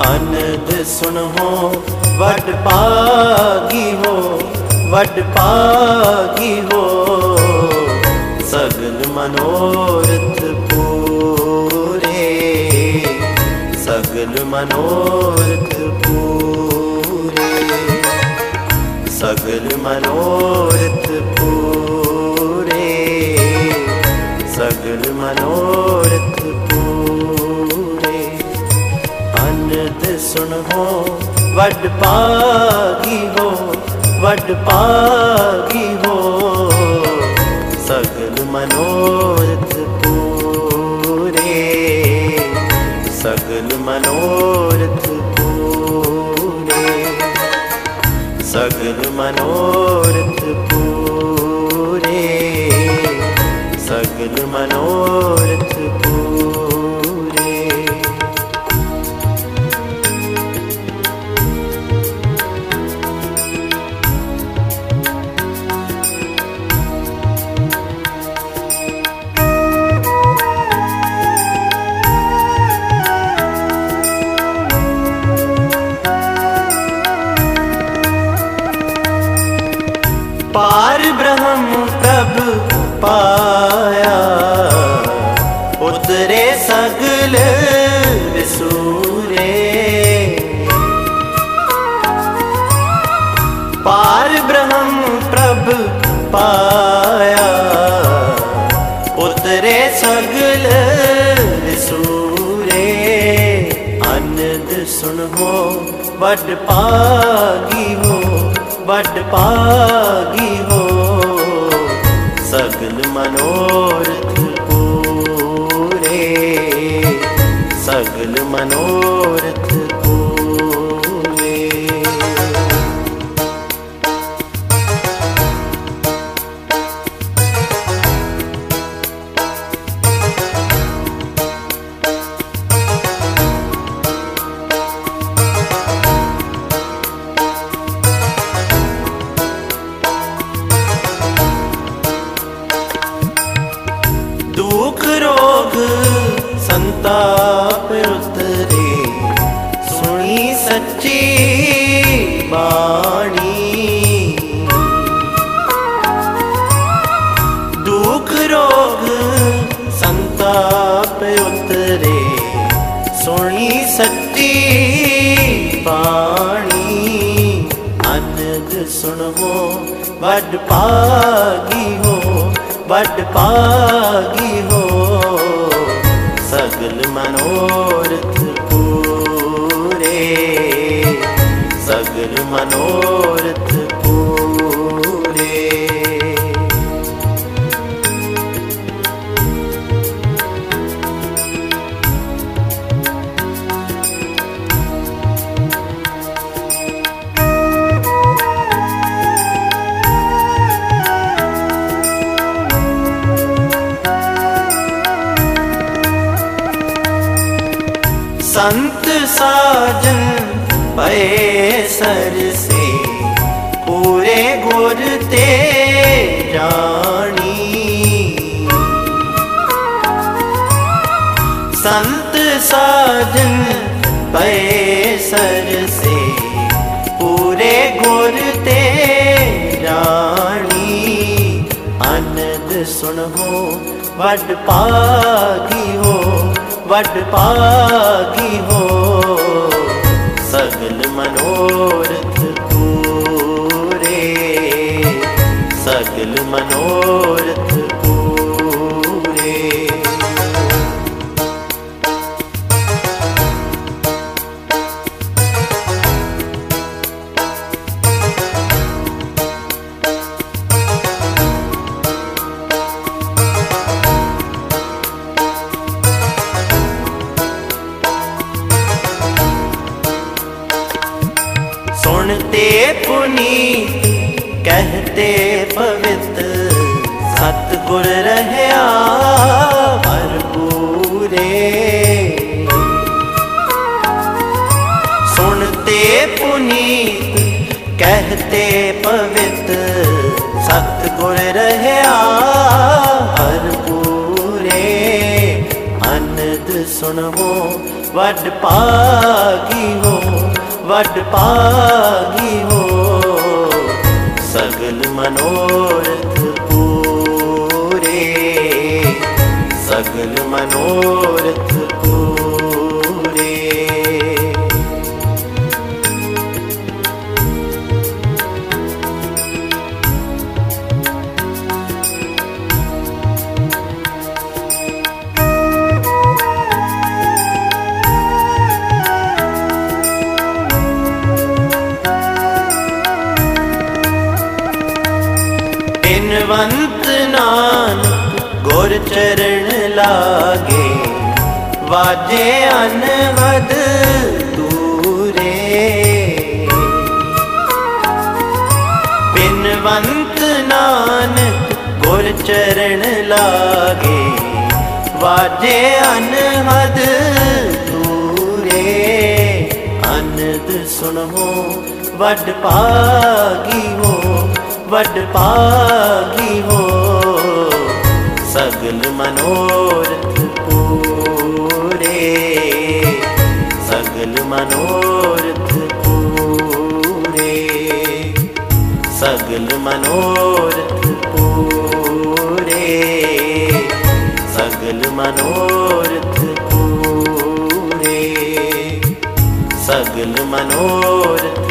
अनद सुनहो वड पागी हो, वड पागी हो। सगल मनोरथ पूरे, सगल मनोरथ पूरे, सगल मनोरथ पूरे, सगल मनोरथ पूरे। अनद सुनहो वड पागी हो, वड पागी हो। सगल मनोरथ पूरे, सगल मनोरथ पूरे, सगल मनोरथ पूरे, सगल मनोरथ पूरे। पार ब्रह्म प्रभु पाया, उतरे सगल विसूरे। पार ब्रह्म प्रभु पाया, उतरे सगल विसूरे। अनद सुनहो वड पागी हो, वड पागी हो। सगल मनोरथ पूरे, सगल मनोरथ पूरे। दुख रोग संताप उतरे, सुनी सच्ची बाणी। दुख रोग संताप उतरे, सुनी सच्ची बाणी। अनद सुनहो वड पागी हो, वड पागी हो। सगल मनोरथ पूरे, सगल मनोरथ पूरे। संत साजन पए सर से, पूरे गुर ते जानी। संत साजन पए सर से, पूरे गुर ते जानी। अनद सुनहो वड पागी हो, वड पागी हो। सगल मनोरथ पूरे, सगल मनोरथ पूरे। सुनते पुनीत कहते पवित्र, सतगुर रहया भरपूरे। सुनते पुनीत कहते पवित्र, सतगुर रहया भरपूरे। अनद सुनहो वड पागी हो, वड पागी हो, सगल मनोरथ पूरे, सगल मनोरथ पूरे। बिनवंत नानक गुर चरण लागे, वाजे अनहद दूरे। बिनवंत नानक गुर चरण लागे, वाजे अनहद दूरे। अनद सुनहो वड पागी हो, वड पागी हो, सगल मनोरथ पूरे, सगल मनोरथ पूरे, सगल मनोरथ पूरे, सगल मनोरथ पूरे, सगल मनोरथ